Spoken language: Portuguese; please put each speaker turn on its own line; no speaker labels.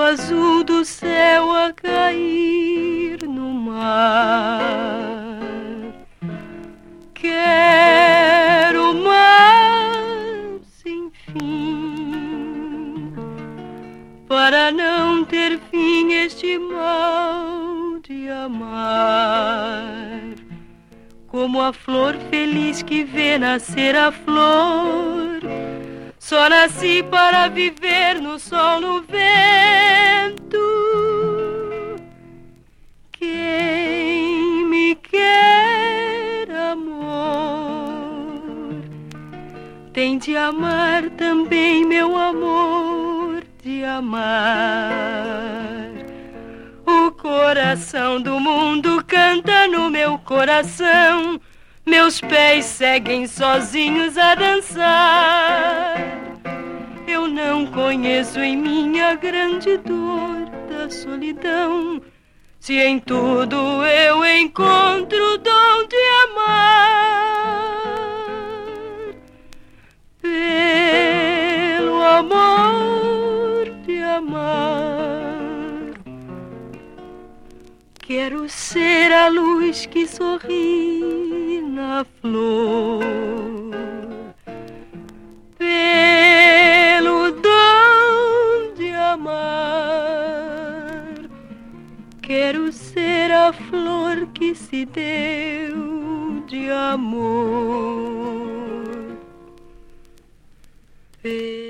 azul do céu a cair no mar. Quero mar sem fim, para não ter fim este mal de amar. Como a flor feliz que vê nascer a flor, só nasci para viver no sol, no vento. Quem me quer, amor, tem de amar também, meu amor, de amar. O coração do mundo canta no meu coração, meus pés seguem sozinhos a dançar. Eu não conheço em minha grande dor da solidão, se em tudo eu encontro o dom de amar. Pelo amor de amar, quero ser a luz que sorri na flor. Pelo dom de amar, quero ser a flor que se deu de amor.